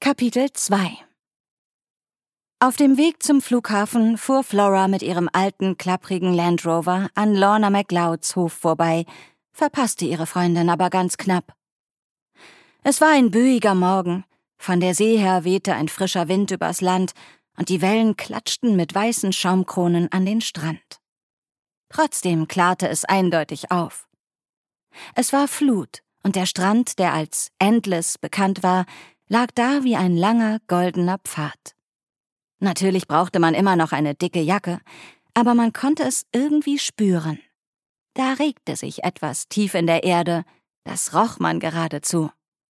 Kapitel 2 Auf dem Weg zum Flughafen fuhr Flora mit ihrem alten, klapprigen Land Rover an Lorna McLeods Hof vorbei, verpasste ihre Freundin aber ganz knapp. Es war ein böiger Morgen, von der See her wehte ein frischer Wind übers Land und die Wellen klatschten mit weißen Schaumkronen an den Strand. Trotzdem klarte es eindeutig auf. Es war Flut und der Strand, der als Endless bekannt war, lag da wie ein langer, goldener Pfad. Natürlich brauchte man immer noch eine dicke Jacke, aber man konnte es irgendwie spüren. Da regte sich etwas tief in der Erde, das roch man geradezu.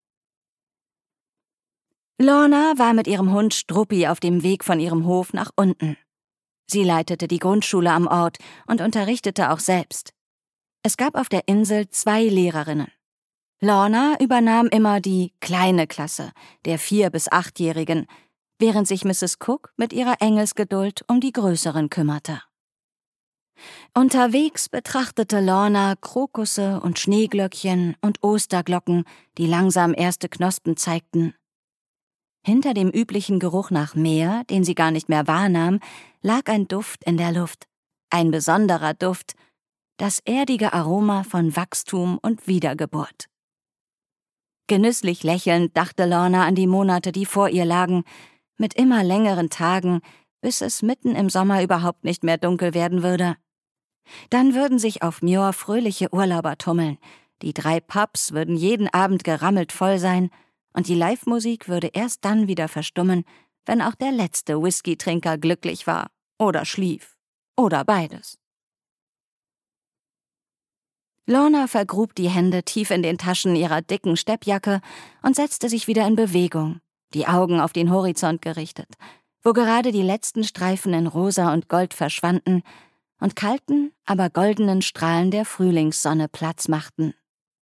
Lorna war mit ihrem Hund Struppi auf dem Weg von ihrem Hof nach unten. Sie leitete die Grundschule am Ort und unterrichtete auch selbst. Es gab auf der Insel 2 Lehrerinnen. Lorna übernahm immer die kleine Klasse der 4- bis 8-Jährigen, während sich Mrs. Cook mit ihrer Engelsgeduld um die Größeren kümmerte. Unterwegs betrachtete Lorna Krokusse und Schneeglöckchen und Osterglocken, die langsam erste Knospen zeigten. Hinter dem üblichen Geruch nach Meer, den sie gar nicht mehr wahrnahm, lag ein Duft in der Luft. Ein besonderer Duft, das erdige Aroma von Wachstum und Wiedergeburt. Genüsslich lächelnd dachte Lorna an die Monate, die vor ihr lagen, mit immer längeren Tagen, bis es mitten im Sommer überhaupt nicht mehr dunkel werden würde. Dann würden sich auf Muir fröhliche Urlauber tummeln, die 3 Pubs würden jeden Abend gerammelt voll sein und die Live-Musik würde erst dann wieder verstummen, wenn auch der letzte Whisky-Trinker glücklich war oder schlief oder beides. Lorna vergrub die Hände tief in den Taschen ihrer dicken Steppjacke und setzte sich wieder in Bewegung, die Augen auf den Horizont gerichtet, wo gerade die letzten Streifen in Rosa und Gold verschwanden und kalten, aber goldenen Strahlen der Frühlingssonne Platz machten.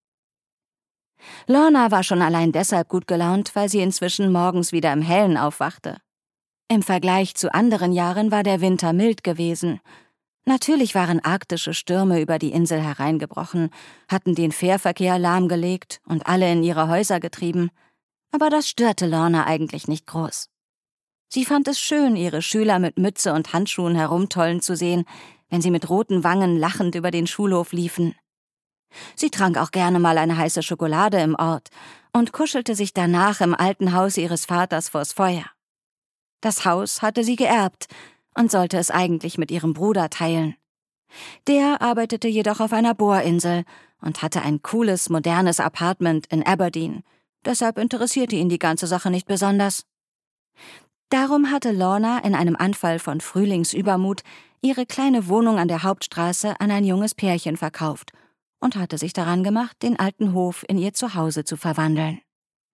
Lorna war schon allein deshalb gut gelaunt, weil sie inzwischen morgens wieder im Hellen aufwachte. Im Vergleich zu anderen Jahren war der Winter mild gewesen. Natürlich waren arktische Stürme über die Insel hereingebrochen, hatten den Fährverkehr lahmgelegt und alle in ihre Häuser getrieben, aber das störte Lorna eigentlich nicht groß. Sie fand es schön, ihre Schüler mit Mütze und Handschuhen herumtollen zu sehen, wenn sie mit roten Wangen lachend über den Schulhof liefen. Sie trank auch gerne mal eine heiße Schokolade im Ort und kuschelte sich danach im alten Haus ihres Vaters vors Feuer. Das Haus hatte sie geerbt und sollte es eigentlich mit ihrem Bruder teilen. Der arbeitete jedoch auf einer Bohrinsel und hatte ein cooles, modernes Apartment in Aberdeen. Deshalb interessierte ihn die ganze Sache nicht besonders. Darum hatte Lorna in einem Anfall von Frühlingsübermut ihre kleine Wohnung an der Hauptstraße an ein junges Pärchen verkauft und hatte sich daran gemacht, den alten Hof in ihr Zuhause zu verwandeln.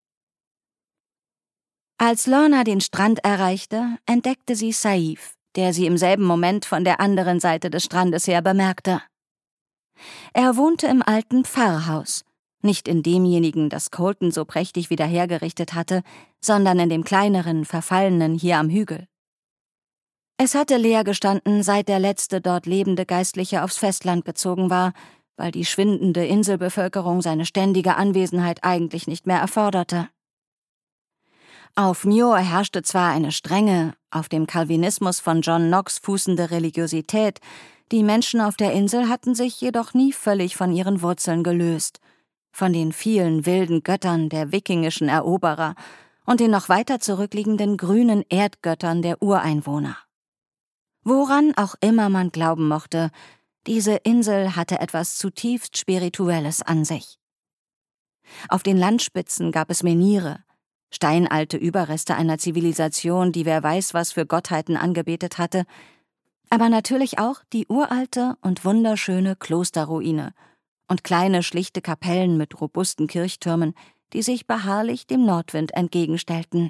Als Lorna den Strand erreichte, entdeckte sie Saif, der sie im selben Moment von der anderen Seite des Strandes her bemerkte. Er wohnte im alten Pfarrhaus, nicht in demjenigen, das Colton so prächtig wieder hergerichtet hatte, sondern in dem kleineren, verfallenen hier am Hügel. Es hatte leer gestanden, seit der letzte dort lebende Geistliche aufs Festland gezogen war, weil die schwindende Inselbevölkerung seine ständige Anwesenheit eigentlich nicht mehr erforderte. Auf Muir herrschte zwar eine strenge, auf dem Calvinismus von John Knox fußende Religiosität, die Menschen auf der Insel hatten sich jedoch nie völlig von ihren Wurzeln gelöst, von den vielen wilden Göttern der wikingischen Eroberer und den noch weiter zurückliegenden grünen Erdgöttern der Ureinwohner. Woran auch immer man glauben mochte, diese Insel hatte etwas zutiefst Spirituelles an sich. Auf den Landspitzen gab es Menhire, steinalte Überreste einer Zivilisation, die wer weiß was für Gottheiten angebetet hatte, aber natürlich auch die uralte und wunderschöne Klosterruine und kleine schlichte Kapellen mit robusten Kirchtürmen, die sich beharrlich dem Nordwind entgegenstellten.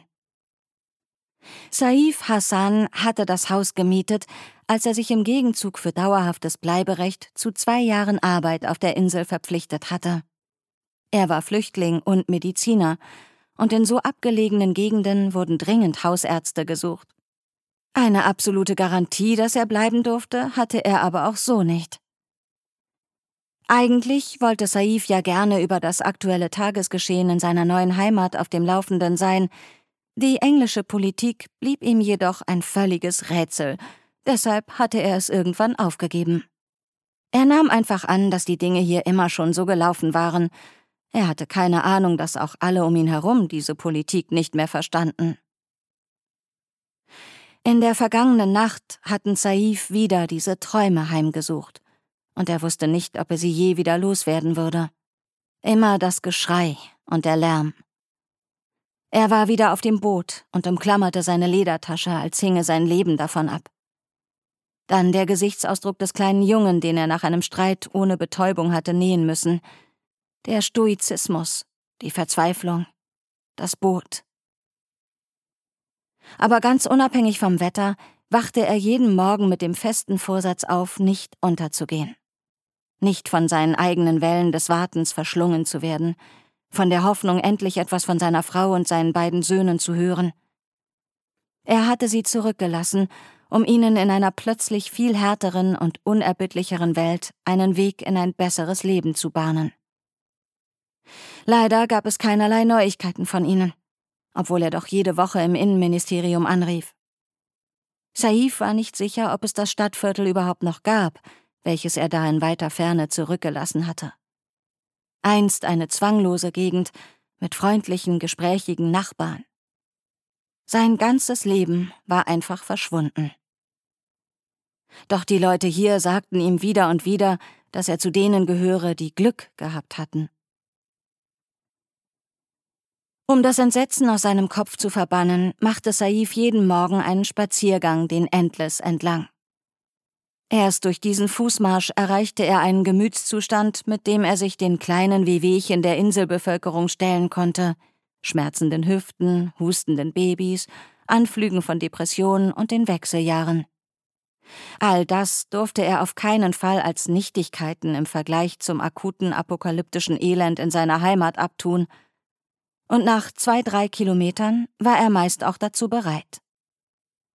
Saif Hassan hatte das Haus gemietet, als er sich im Gegenzug für dauerhaftes Bleiberecht zu 2 Jahren Arbeit auf der Insel verpflichtet hatte. Er war Flüchtling und Mediziner, und in so abgelegenen Gegenden wurden dringend Hausärzte gesucht. Eine absolute Garantie, dass er bleiben durfte, hatte er aber auch so nicht. Eigentlich wollte Saif ja gerne über das aktuelle Tagesgeschehen in seiner neuen Heimat auf dem Laufenden sein, Die englische Politik blieb ihm jedoch ein völliges Rätsel, deshalb hatte er es irgendwann aufgegeben. Er nahm einfach an, dass die Dinge hier immer schon so gelaufen waren. Er hatte keine Ahnung, dass auch alle um ihn herum diese Politik nicht mehr verstanden. In der vergangenen Nacht hatten Saif wieder diese Träume heimgesucht, und er wusste nicht, ob er sie je wieder loswerden würde. Immer das Geschrei und der Lärm. Er war wieder auf dem Boot und umklammerte seine Ledertasche, als hinge sein Leben davon ab. Dann der Gesichtsausdruck des kleinen Jungen, den er nach einem Streit ohne Betäubung hatte nähen müssen. Der Stoizismus, die Verzweiflung, das Boot. Aber ganz unabhängig vom Wetter wachte er jeden Morgen mit dem festen Vorsatz auf, nicht unterzugehen. Nicht von seinen eigenen Wellen des Wartens verschlungen zu werden, von der Hoffnung, endlich etwas von seiner Frau und seinen beiden Söhnen zu hören. Er hatte sie zurückgelassen, um ihnen in einer plötzlich viel härteren und unerbittlicheren Welt einen Weg in ein besseres Leben zu bahnen. Leider gab es keinerlei Neuigkeiten von ihnen, obwohl er doch jede Woche im Innenministerium anrief. Saif war nicht sicher, ob es das Stadtviertel überhaupt noch gab, welches er da in weiter Ferne zurückgelassen hatte. Einst eine zwanglose Gegend mit freundlichen, gesprächigen Nachbarn. Sein ganzes Leben war einfach verschwunden. Doch die Leute hier sagten ihm wieder und wieder, dass er zu denen gehöre, die Glück gehabt hatten. Um das Entsetzen aus seinem Kopf zu verbannen, machte Saif jeden Morgen einen Spaziergang den Endless entlang. Erst durch diesen Fußmarsch erreichte er einen Gemütszustand, mit dem er sich den kleinen Wehwehchen der Inselbevölkerung stellen konnte, schmerzenden Hüften, hustenden Babys, Anflügen von Depressionen und den Wechseljahren. All das durfte er auf keinen Fall als Nichtigkeiten im Vergleich zum akuten apokalyptischen Elend in seiner Heimat abtun, und nach 2-3 Kilometern war er meist auch dazu bereit.